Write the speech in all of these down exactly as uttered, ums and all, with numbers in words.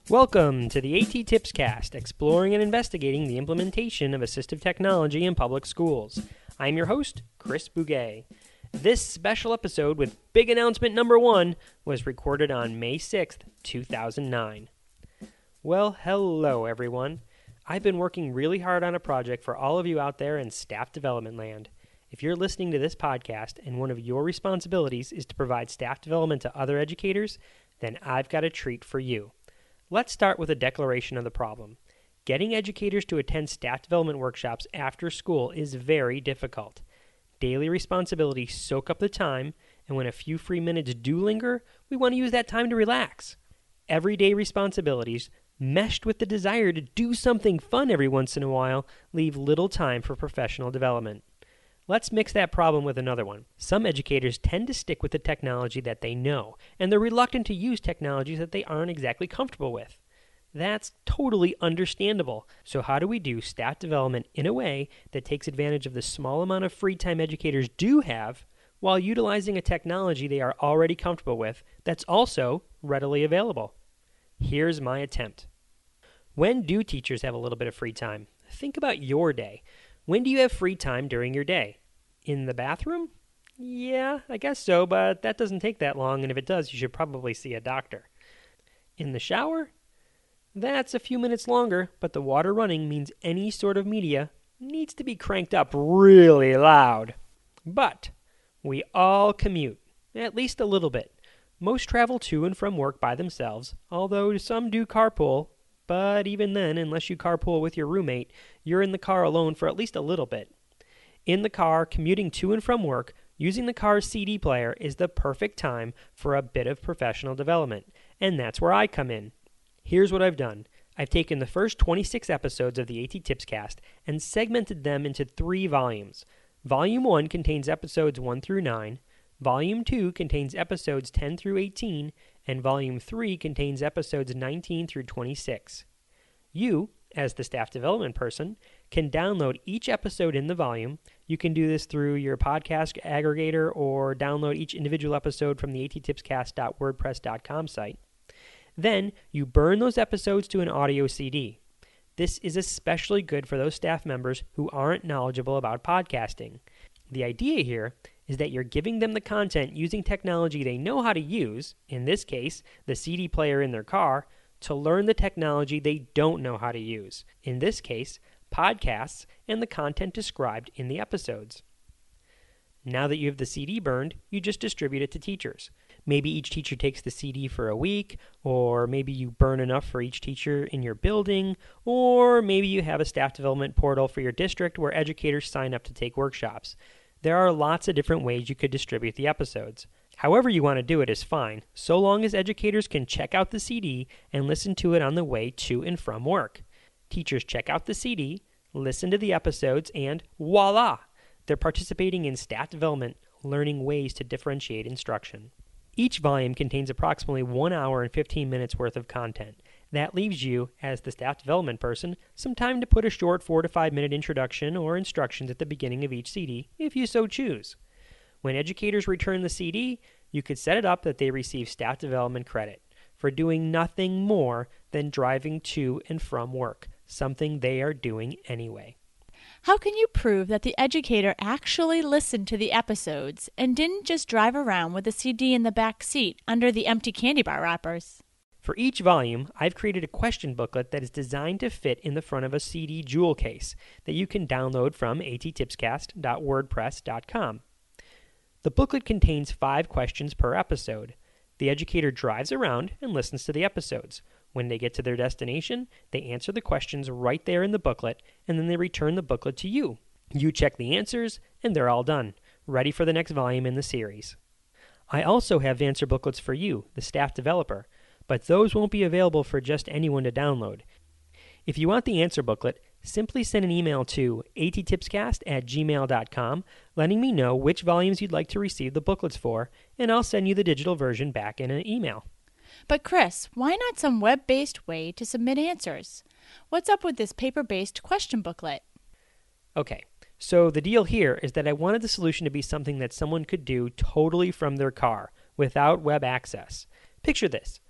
Welcome to the AT Tips Cast, exploring and investigating the implementation of assistive technology in public schools. I'm your host, Chris Bouguet. This special episode with big announcement number one was recorded on May sixth, two thousand nine. Well, hello everyone. I've been working really hard on a project for all of you out there in staff development land. If you're listening to this podcast and one of your responsibilities is to provide staff development to other educators, then I've got a treat for you. Let's start with a declaration of the problem. Getting educators to attend staff development workshops after school is very difficult. Daily responsibilities soak up the time, and when a few free minutes do linger, we want to use that time to relax. Everyday responsibilities, meshed with the desire to do something fun every once in a while, leave little time for professional development. Let's mix that problem with another one. Some educators tend to stick with the technology that they know, and they're reluctant to use technologies that they aren't exactly comfortable with. That's totally understandable. So how do we do staff development in a way that takes advantage of the small amount of free time educators do have while utilizing a technology they are already comfortable with that's also readily available? Here's my attempt. When do teachers have a little bit of free time? Think about your day. When do you have free time during your day? In the bathroom? Yeah, I guess so, but that doesn't take that long, and if it does, you should probably see a doctor. In the shower? That's a few minutes longer, but the water running means any sort of media needs to be cranked up really loud. But we all commute, at least a little bit. Most travel to and from work by themselves, although some do carpool. But even then, unless you carpool with your roommate, you're in the car alone for at least a little bit. In the car, commuting to and from work, using the car's C D player is the perfect time for a bit of professional development, and that's where I come in. Here's what I've done. I've taken the first twenty-six episodes of the AT Tips Cast and segmented them into three volumes. Volume one contains episodes one through nine, Volume two contains episodes ten through eighteen, and Volume three contains episodes nineteen through twenty-six. You, as the staff development person, can download each episode in the volume. You can do this through your podcast aggregator or download each individual episode from the a t tipscast dot wordpress dot com site. Then, you burn those episodes to an audio C D. This is especially good for those staff members who aren't knowledgeable about podcasting. The idea here is that you're giving them the content using technology they know how to use, in this case, the C D player in their car, to learn the technology they don't know how to use, in this case, podcasts and the content described in the episodes. Now that you have the C D burned, you just distribute it to teachers. Maybe each teacher takes the C D for a week, or maybe you burn enough for each teacher in your building, or maybe you have a staff development portal for your district where educators sign up to take workshops. There are lots of different ways you could distribute the episodes. However you want to do it is fine, so long as educators can check out the C D and listen to it on the way to and from work. Teachers check out the C D, listen to the episodes, and voila! They're participating in staff development, learning ways to differentiate instruction. Each volume contains approximately one hour and fifteen minutes worth of content. That leaves you, as the staff development person, some time to put a short four to five minute introduction or instructions at the beginning of each C D, if you so choose. When educators return the C D, you could set it up that they receive staff development credit for doing nothing more than driving to and from work, something they are doing anyway. How can you prove that the educator actually listened to the episodes and didn't just drive around with a C D in the back seat under the empty candy bar wrappers? For each volume, I've created a question booklet that is designed to fit in the front of a C D jewel case that you can download from a t tipscast dot wordpress dot com. The booklet contains five questions per episode. The educator drives around and listens to the episodes. When they get to their destination, they answer the questions right there in the booklet, and then they return the booklet to you. You check the answers, and they're all done, ready for the next volume in the series. I also have answer booklets for you, the staff developer, but those won't be available for just anyone to download. If you want the answer booklet, simply send an email to a t tipscast at gmail dot com letting me know which volumes you'd like to receive the booklets for, and I'll send you the digital version back in an email. But Chris, why not some web-based way to submit answers? What's up with this paper-based question booklet? Okay, so the deal here is that I wanted the solution to be something that someone could do totally from their car, without web access. Picture this.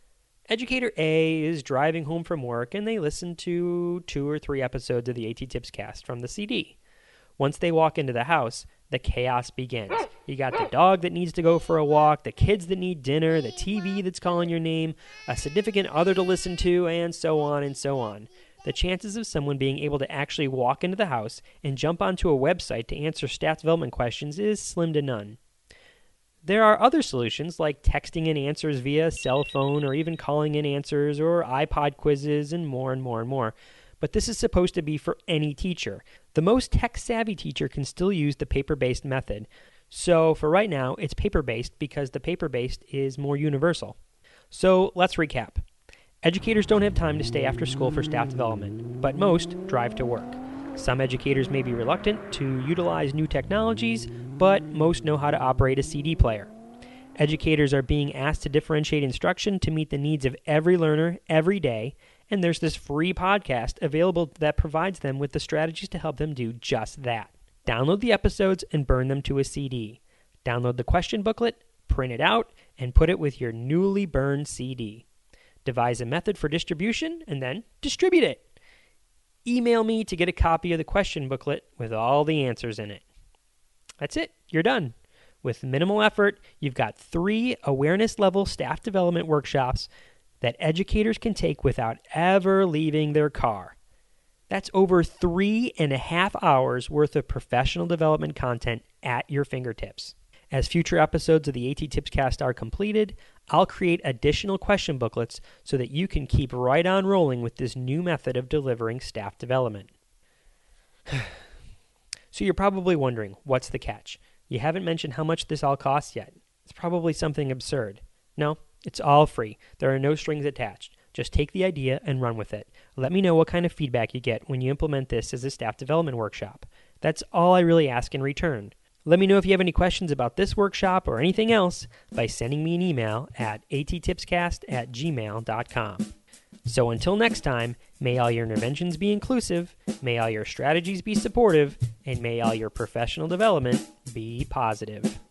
Educator A is driving home from work and they listen to two or three episodes of the AT Tips Cast from the C D. Once they walk into the house, the chaos begins. You got the dog that needs to go for a walk, the kids that need dinner, the T V that's calling your name, a significant other to listen to, and so on and so on. The chances of someone being able to actually walk into the house and jump onto a website to answer staff development questions is slim to none. There are other solutions like texting in answers via cell phone or even calling in answers or iPod quizzes and more and more and more. But this is supposed to be for any teacher. The most tech-savvy teacher can still use the paper-based method. So for right now, it's paper-based because the paper-based is more universal. So let's recap. Educators don't have time to stay after school for staff development, but most drive to work. Some educators may be reluctant to utilize new technologies, but most know how to operate a C D player. Educators are being asked to differentiate instruction to meet the needs of every learner every day, and there's this free podcast available that provides them with the strategies to help them do just that. Download the episodes and burn them to a C D. Download the question booklet, print it out, and put it with your newly burned C D. Devise a method for distribution, and then distribute it. Email me to get a copy of the question booklet with all the answers in it. That's it. You're done. With minimal effort, you've got three awareness-level staff development workshops that educators can take without ever leaving their car. That's over three and a half hours worth of professional development content at your fingertips. As future episodes of the AT Tips Cast are completed, I'll create additional question booklets so that you can keep right on rolling with this new method of delivering staff development. So you're probably wondering, what's the catch? You haven't mentioned how much this all costs yet. It's probably something absurd. No, it's all free. There are no strings attached. Just take the idea and run with it. Let me know what kind of feedback you get when you implement this as a staff development workshop. That's all I really ask in return. Let me know if you have any questions about this workshop or anything else by sending me an email at attipscast at gmail dot com. So until next time, may all your interventions be inclusive, may all your strategies be supportive, and may all your professional development be positive.